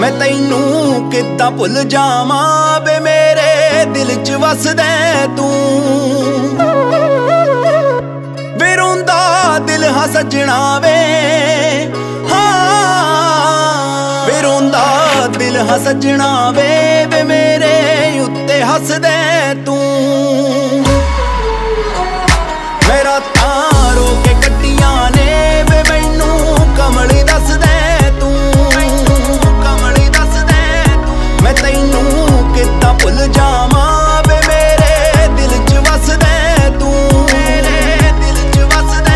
मैं तैनू किद्दां भुल जावां वे मेरे दिल च वसदे तू। वे रोंदा दिल हां सजना वे, हाँ वे रोंदा दिल हां सजना वे मेरे उत्ते हसदे तू। मेरा तारो के कट्टियां ने वे मैनू कमली दस दे तू। कमली दस दे तू। मैं तैनू किद्दां भुल जावां वे मेरे दिल च वसदे तू। मेरे दिल च वसदे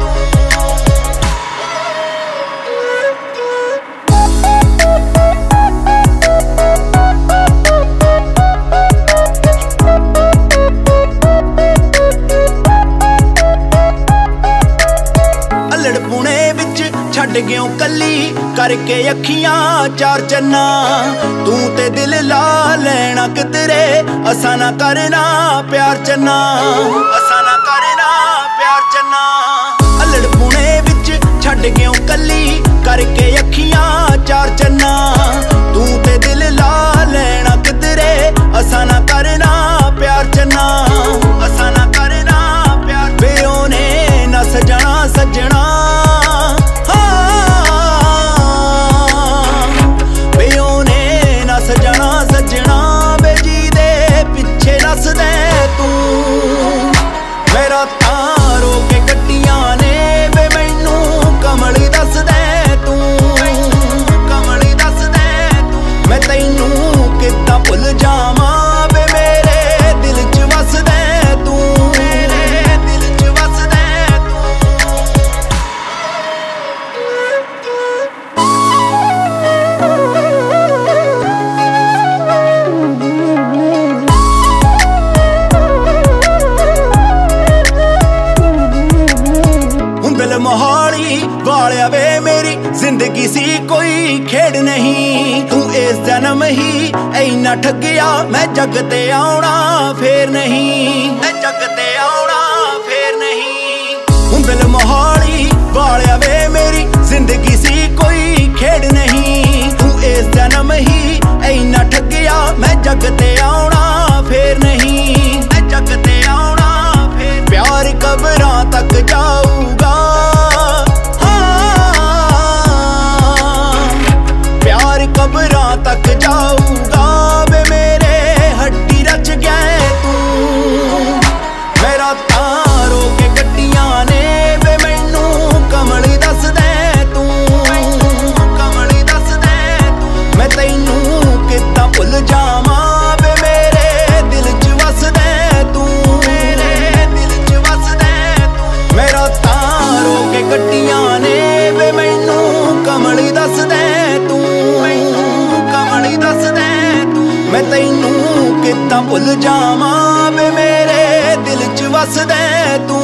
पुणे विच छड्ड गयो कली करके अखियां चार चन्ना। तू ते दिल ला लेना किधरे असा ना करना प्यार चन्ना। असा ना करना प्यार चन्ना। अल्लड़ पुणे विच छड्ड गयो कली करके अखियां चार चन्ना। तू ते दिल ला लेना किधरे असा ना करना प्यार चन्ना। असा ना करना प्यार वे ओने ना सजना सजना। मेरा तारो के कट्टियां ने वे मैनू कमली दस दे तू। कमली दस दे तू। मैं तैनू किद्दां भुल जावां वे मेरे दिल च वसदे तू। मेरे दिल च वसदे मोहाली वालिया वे मेरी जिंदगी सी कोई खेड़ नहीं। तू इस जन्म ही इन्ना ठगिया मैं जग ते आउणा फेर नहीं। मैं जग ते आउणा फेर नहीं। दिल मोहाली वालिया वे मेरी जिंदगी सी कोई खेड़ नहीं। तू इस जन्म ही इन्ना ठगिया मैं जग ते आउणा फेर नहीं। मैं जग ते आउणा फेर प्यार कबरां तक जाऊगा। कबरां तक जाऊगा वे मेरे हड्डी रच गए तू। मेरा तारो के कट्टियां ने वे मैनू कमली दस दे तू। कमली दस दे तू। मैं तैनू किद्दां भुल जावां वे मेरे दिल च वसदे तू। मेरे दिल च वसदे तू। मेरा तारो के कट्टियां ने वे मैनू कमली दस दे तू। मैं तैनू किद्दां भुल जावां वे मेरे दिल च वसदे तू।